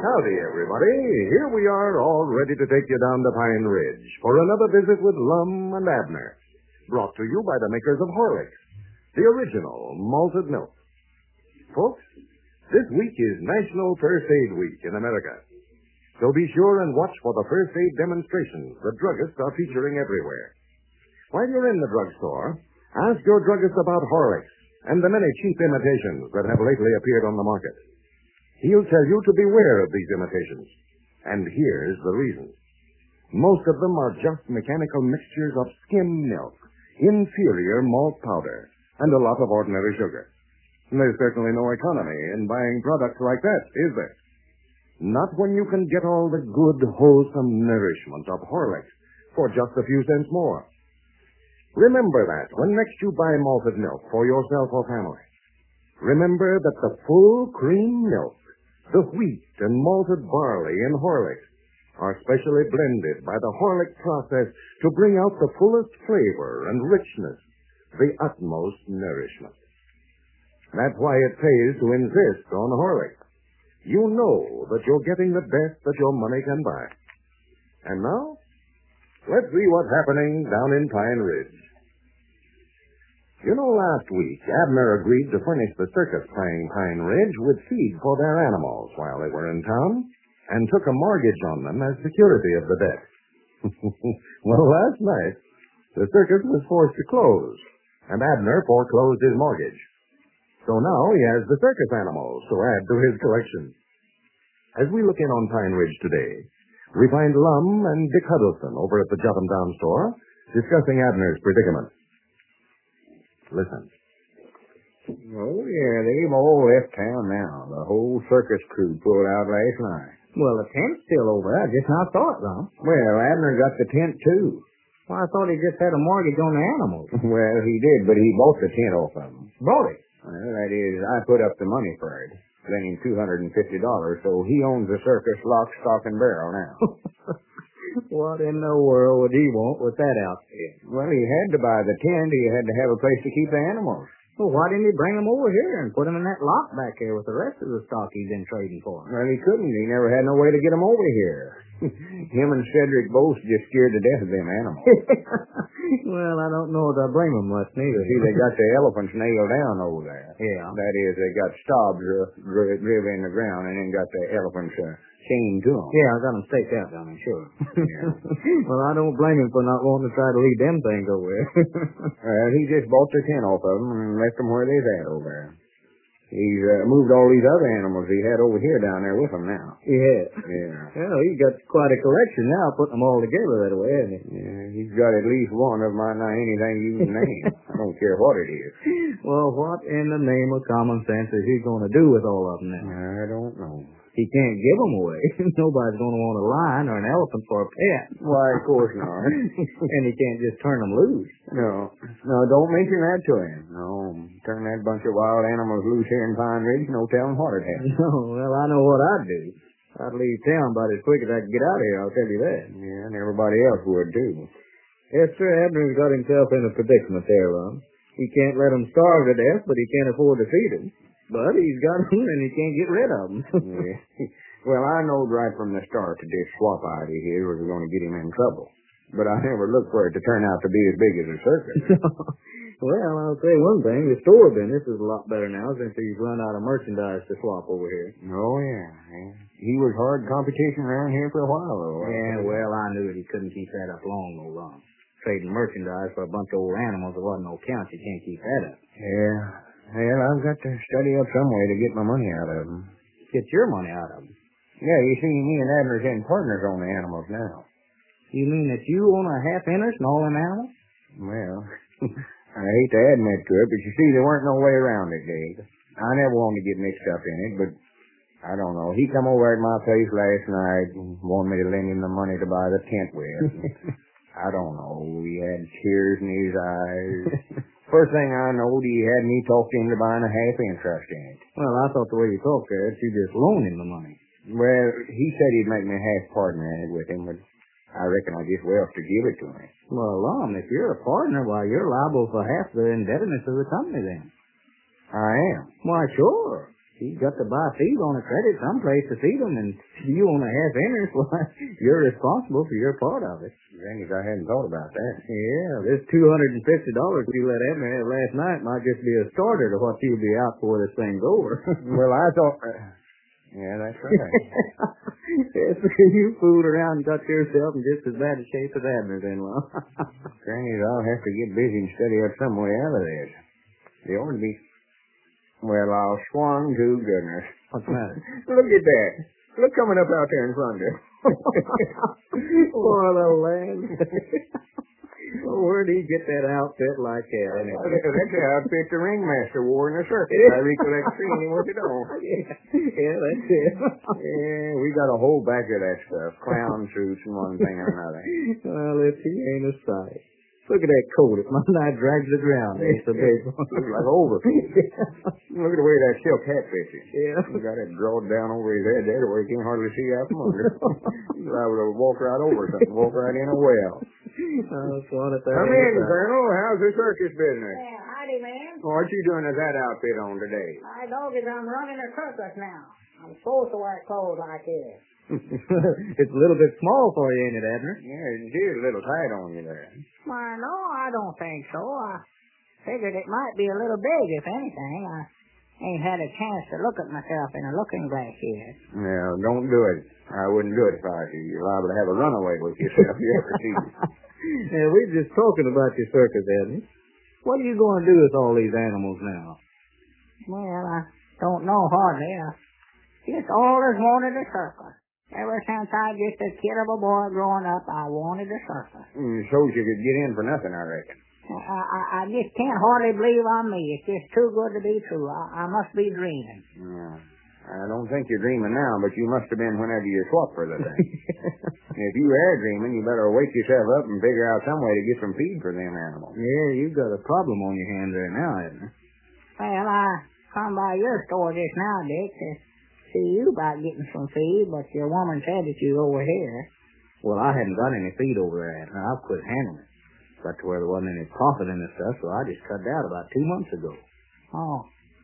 Howdy, everybody. Here we are, all ready to take you down to Pine Ridge for another visit with Lum and Abner. Brought to you by the makers of Horlicks, the original malted milk. Folks, this week is National First Aid Week in America. So be sure and watch for the first aid demonstrations the druggists are featuring everywhere. While you're in the drugstore, ask your druggist about Horlicks and the many cheap imitations that have lately appeared on the market. He'll tell you to beware of these imitations. And here's the reason. Most of them are just mechanical mixtures of skim milk, inferior malt powder, and a lot of ordinary sugar. There's certainly no economy in buying products like that, is there? Not when you can get all the good, wholesome nourishment of Horlicks for just a few cents more. Remember that when next you buy malted milk for yourself or family. Remember that the full cream milk, the wheat and malted barley in Horlicks are specially blended by the Horlick process to bring out the fullest flavor and richness, the utmost nourishment. That's why it pays to insist on Horlicks. You know that you're getting the best that your money can buy. And now, let's see what's happening down in Pine Ridge. You know, last week, Abner agreed to furnish the circus playing Pine Ridge with feed for their animals while they were in town, and took a mortgage on them as security of the debt. Well, last night, the circus was forced to close, and Abner foreclosed his mortgage. So now he has the circus animals to add to his collection. As we look in on Pine Ridge today, we find Lum and Dick Huddleston over at the Jotuntown store discussing Abner's predicament. Listen. Oh, yeah, they've all left town now. The whole circus crew pulled out last night. Well, the tent's still over. I just now saw it, Lum. Well, Abner got the tent, too. Well, I thought he just had a mortgage on the animals. Well, he did, but he bought the tent off of them. Bought it? Well, that is, I put up the money for it. Lent him $250, so he owns the circus lock, stock, and barrel now. What in the world would he want with that outfit? Well, he had to buy the tent. He had to have a place to keep the animals. Well, why didn't he bring them over here and put them in that lock back there with the rest of the stock he's been trading for? Well, he couldn't. He never had no way to get them over here. Him and Cedric both just scared to death of them animals. Well, I don't know if I blame them much, neither. See, they got the elephants nailed down over there. Yeah. That is, they got stabs driven in the ground and then got the elephants chained to them. Yeah, I got them staked out down there, sure. Yeah. Well, I don't blame him for not wanting to try to lead them things over there. Well, he just bought the tent off of them and left them where they's at over there. He's moved all these other animals he had over here down there with him now. Yeah. Yeah. Well, he's got quite a collection now, putting them all together that way, hasn't he? Yeah, he's got at least one of mine, not anything you can name. I don't care what it is. Well, what in the name of common sense is he going to do with all of them now? I don't know. He can't give them away. Nobody's going to want a lion or an elephant for a pet. Why, of course not. And he can't just turn them loose. No, don't mention that to him. No, turn that bunch of wild animals loose here in Pine Ridge, no telling what it'd happen. No, well, I know what I'd do. I'd leave town about as quick as I could get out of here, I'll tell you that. Yeah, and everybody else would, too. Yes, sir, Abner's got himself in a predicament there, Lum. He can't let them starve to death, but he can't afford to feed them. But he's got them, and he can't get rid of them. Yeah. Well, I knowed right from the start that this swap idea here was going to get him in trouble. But I never looked for it to turn out to be as big as a circus. Well, I'll say one thing. The store business is a lot better now since he's run out of merchandise to swap over here. Oh, yeah. He was hard competition around here for a while, though. Yeah, well, I knew that he couldn't keep that up long. Trading merchandise for a bunch of old animals that wasn't no count. You can't keep that up. Yeah. Well, I've got to study up some way to get my money out of them. Get your money out of them? Yeah, you see, me and Abner's in partners on the animals now. You mean that you own a half interest in all them animals? Well, I hate to admit to it, but you see, there weren't no way around it, Dave. I never wanted to get mixed up in it, but I don't know. He come over at my place last night and wanted me to lend him the money to buy the tent with. I don't know. He had tears in his eyes. First thing I knowed, he had me talk into buying a half interest in it. Well, I thought the way you talked there, you just loaned him the money. Well, he said he'd make me a half partner in it with him, but I reckon I just well to give it to him. Well, Lum, if you're a partner, why, you're liable for half the indebtedness of the company then. I am. Why, sure. She's got to buy feed on a credit someplace to feed them, and you own a half interest. Well, you're responsible for your part of it. Dang, I hadn't thought about that. Yeah, this $250 you let Abner have last night might just be a starter to what you'll be out for this thing's over. Well, I thought... yeah, that's right. Yes, you fooled around and got yourself in just as bad a shape as Abner's in-law. Granny, I'll have to get busy and study up some way out of this. They ought to be... Well, I'll swan to goodness. What's the matter? Look at that. Look coming up out there in front of you. Poor little lad. Well, where'd he get that outfit like that? Anyway? That's the outfit the ringmaster wore in the circus. I recollect seeing him with it on. Yeah, that's it. Yeah, we got a whole bag of that stuff. Clown suits and one thing or another. Well, if he ain't a sight. Look at that coat. It might not drag the ground. It's a big one. Looks like overcoat. Look at the way that silk hat fits him. Yeah. He got it drawed down over his head there where he can't hardly see out from under. He's liable to walk right over something, walk right in a well. Come in, Colonel. How's the circus business? Yeah, howdy, man. What you doing with that outfit on today? My dog is I'm running a circus now. I'm supposed to wear clothes like this. It's a little bit small for you, ain't it, Abner? Yeah, it is a little tight on you there. Why, no, I don't think so. I figured it might be a little big, if anything. I ain't had a chance to look at myself in a looking glass yet. No, don't do it. I wouldn't do it if I was you. You're liable to have a runaway with yourself. You ever see it? Yeah, we're just talking about your circus, Abner. What are you going to do with all these animals now? Well, I don't know hardly. I just always wanted a circus. Ever since I was just a kid of a boy growing up, I wanted a circus. So you could get in for nothing, I reckon. I just can't hardly believe I'm me. It's just too good to be true. I must be dreaming. Yeah. I don't think you're dreaming now, but you must have been whenever you swapped for the thing. If you are dreaming, you better wake yourself up and figure out some way to get some feed for them animals. Yeah, you've got a problem on your hands there now, Abner. Well, I come by your store just now, Dick, to see you about getting some feed, but your woman said that you over here. Well, I hadn't got any feed over there, Abner. I've quit handling it. Got to where there wasn't any profit in the stuff, so I just cut it out about 2 months ago. Oh.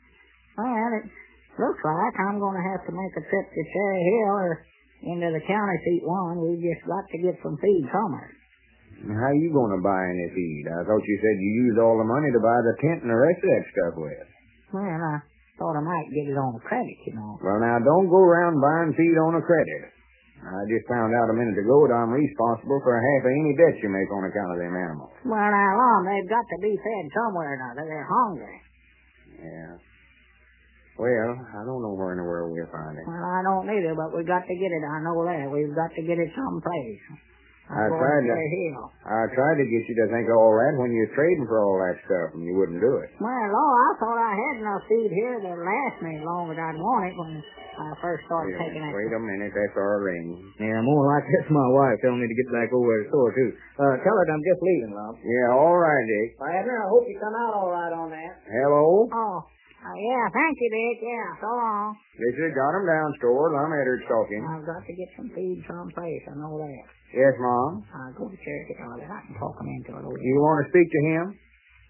Well, it looks like I'm going to have to make a trip to Cherry Hill or into the county seat one. We've just got to get some feed somewhere. How you going to buy any feed? I thought you said you used all the money to buy the tent and the rest of that stuff with. Well, I thought I might get it on a credit, you know. Well, now, don't go around buying feed on a credit. I just found out a minute ago that I'm responsible for half of any debts you make on account of them animals. Well, now, Lon, they've got to be fed somewhere or another. They're hungry. Yeah. Well, I don't know where in the world we'll find it. Well, I don't either, but we got to get it. I know that. We've got to get it someplace. I tried to get you to think of all that when you're trading for all that stuff, and you wouldn't do it. Well, I thought I had enough feed here to last me as long as I'd want it when I first started taking it. Wait a minute, that's our ring. Yeah, more like that's my wife telling me to get back over to the store, too. Tell her I'm just leaving, Lon. Yeah, all right, Dick. Abner, I hope you come out all right on that. Hello? Oh, yeah, thank you, Dick. Yeah, so long. This has got him down, store. I'm Edward talking. I've got to get some feed someplace. I know that. Yes, Mom? I'll go to church and all that. I can talk him into it. You want to speak to him?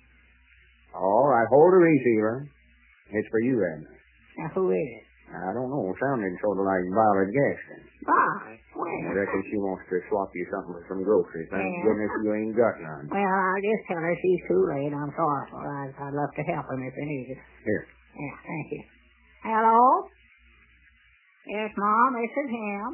All right, hold the receiver. It's for you, Edna. Now, who is it? I don't know. It sounded sort of like Violet Gaston. Bye. I reckon she wants to swap you something for some groceries. Thank Yeah. goodness you ain't got none. Well, I'll just tell her she's too late. I'm sorry for her. I'd love to help him if he needs it. Here. Yeah, thank you. Hello? Yes, Mom, this is him.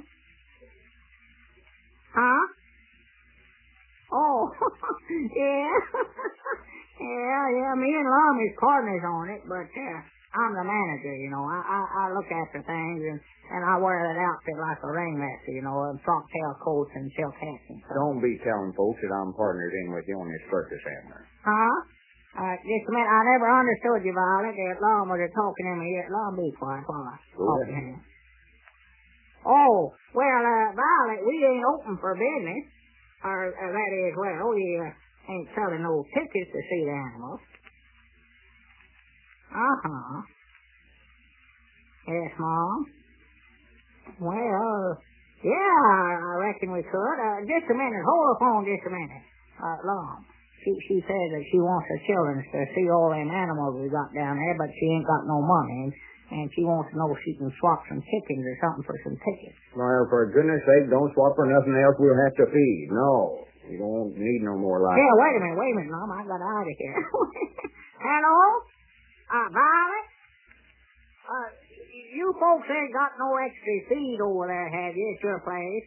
Huh? Oh, yeah. yeah, me and Lum is partners on it, but I'm the manager, you know. I look after things, and I wear that outfit like a ringmaster, you know, frock tail coats and silk hats and stuff. Don't be telling folks that I'm partnered in with you on this circus, Abner. Huh? Just a minute, I never understood you, Violet. That Lum was talking to me. Lum, be quiet while I talk to him. Oh, well, Violet, we ain't open for business. Or that is, well, we ain't selling no tickets to see the animals. Uh-huh. Yes, Mom. Well, yeah, I reckon we could. Just a minute. Hold the phone just a minute. Lum. She says that she wants her children to see all them animals we got down there, but she ain't got no money. And And she wants to know if she can swap some chickens or something for some tickets. Well, for goodness sake, don't swap for nothing else we'll have to feed. No. You don't need no more life. Yeah, wait a minute, Mom. I got out of here. Hello? Violet? You folks ain't got no extra feed over there, have you, at your place?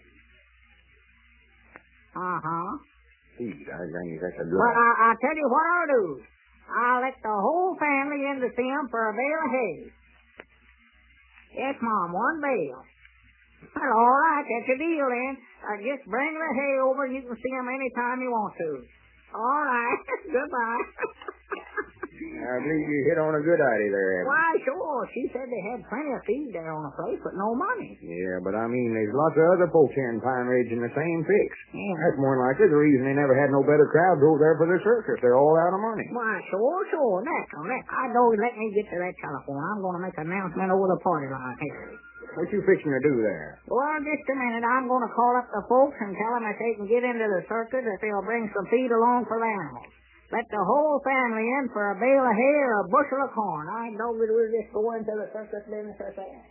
Uh-huh. Feed? I think that's a good Well, I'll tell you what I'll do. I'll let the whole family in to see 'em for a bale of hay. Yes, Mom, one bale. Well, all right, that's a deal then. Just bring the hay over and you can see 'em any time you want to. All right. Goodbye. I believe you hit on a good idea there, Abner. Why, sure. She said they had plenty of feed there on the place, but no money. Yeah, but I mean, there's lots of other folks here in Pine Ridge in the same fix. Yeah. That's more than likely the reason they never had no better crowds over there for their circus. They're all out of money. Why, sure. Nick, I know. Let me get to that telephone. I'm going to make an announcement over the party line here. What you fixing to do there? Well, just a minute. I'm going to call up the folks and tell them if they can get into the circus, if they'll bring some feed along for the animals. Let the whole family in for a bale of hay or a bushel of corn. I know that we'll just go into the circus business ourselves.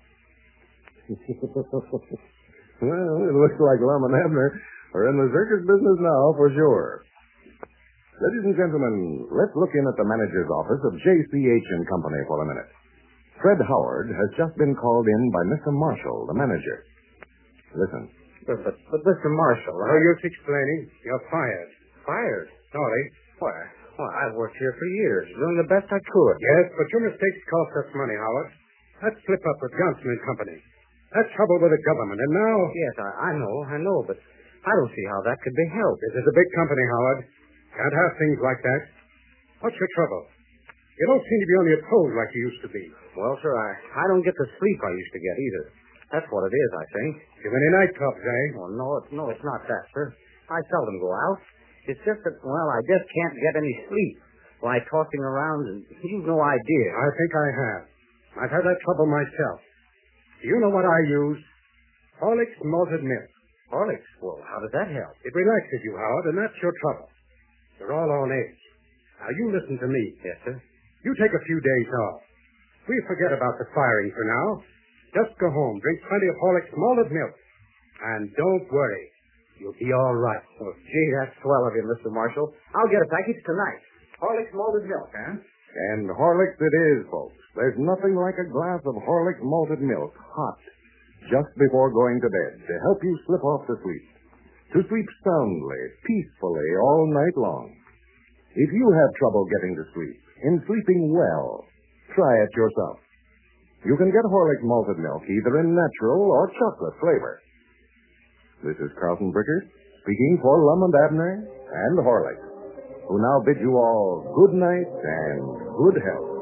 Well, it looks like Lum and Abner are in the circus business now for sure. Ladies and gentlemen, let's look in at the manager's office of J.C.H. & Company for a minute. Fred Howard has just been called in by Mr. Marshall, the manager. Listen. But Mr. Marshall, how you're explaining? You're fired. Fired? Sorry. Why, I've worked here for years, doing the best I could. Yes, but your mistakes cost us money, Howard. That slip up with Johnson and Company. That's trouble with the government, and now... Yes, I know, but I don't see how that could be helped. This is a big company, Howard. Can't have things like that. What's your trouble? You don't seem to be on your toes like you used to be. Well, sir, I don't get the sleep I used to get either. That's what it is, I think. Too many nightclubs, eh? Well, no, it's not that, sir. I seldom go out. It's just that, well, I just can't get any sleep. Why, tossing around, and you've no idea. I think I have. I've had that trouble myself. Do you know what I use? Horlicks malted milk. Horlicks? Well, how does that help? It relaxes you, Howard, and that's your trouble. You're all on edge. Now, you listen to me. Yes, sir. You take a few days off. We forget about the firing for now. Just go home, drink plenty of Horlicks malted milk. And don't worry. You'll be all right. Oh, gee, that's swell of you, Mr. Marshall. I'll get a package tonight. Horlicks malted milk, huh? And Horlicks it is, folks. There's nothing like a glass of Horlicks malted milk, hot, just before going to bed, to help you slip off to sleep. To sleep soundly, peacefully, all night long. If you have trouble getting to sleep, in sleeping well, try it yourself. You can get Horlicks malted milk either in natural or chocolate flavor. This is Carlton Bricker, speaking for Lum and Abner and Horlicks, who now bid you all good night and good health.